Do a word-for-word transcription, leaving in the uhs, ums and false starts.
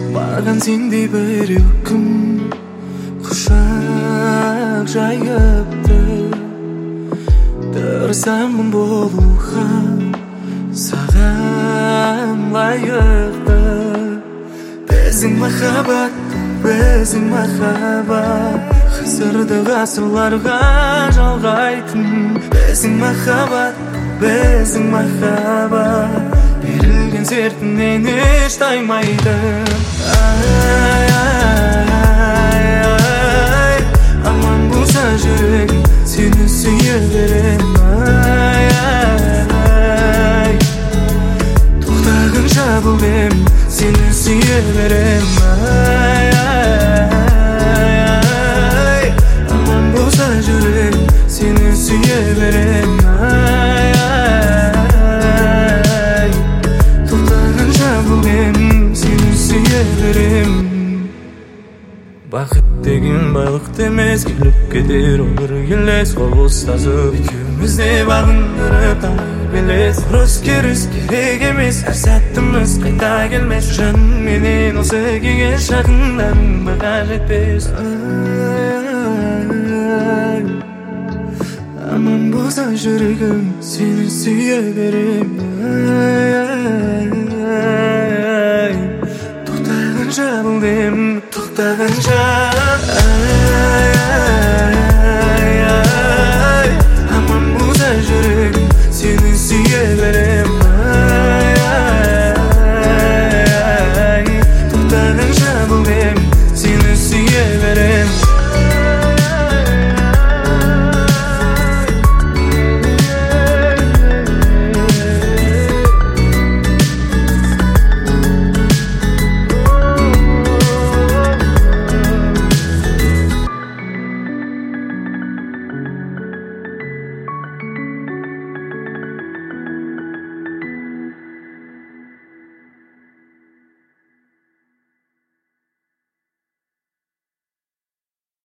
Барган сендей бір өкім құшақ жайыпты. Тырысамын болуға саған лайықты. Біздің махаббат, біздің махаббат ғасырды ғасырларға жалғайтын. Біздің махаббат, біздің махаббат берілген сертінен еш таймайды. Ай, ай, ай, аман болса жүрегім, сені сүйе берем. Ай, ай, тоқтағанша бұл дем, сені сүйе берем. Ай, ай, аман болса жүрегім, сені сүйе берем. Ай, ай, тоқтағанша бұл дем, сені сүйе берем. Бақыт деген байлық емес, келіп кетер ол бір елес. Қол ұстасып екеуміз де бағындырып белес. Ұрыс керіс керек емес, әр сәтіміз қайта келмес. Жанменен осы күйге жақындарың баға жетпес. Аман болса жүрегім, сені сүйе берем. Тоқтағанша бұл дем, тоқтағанша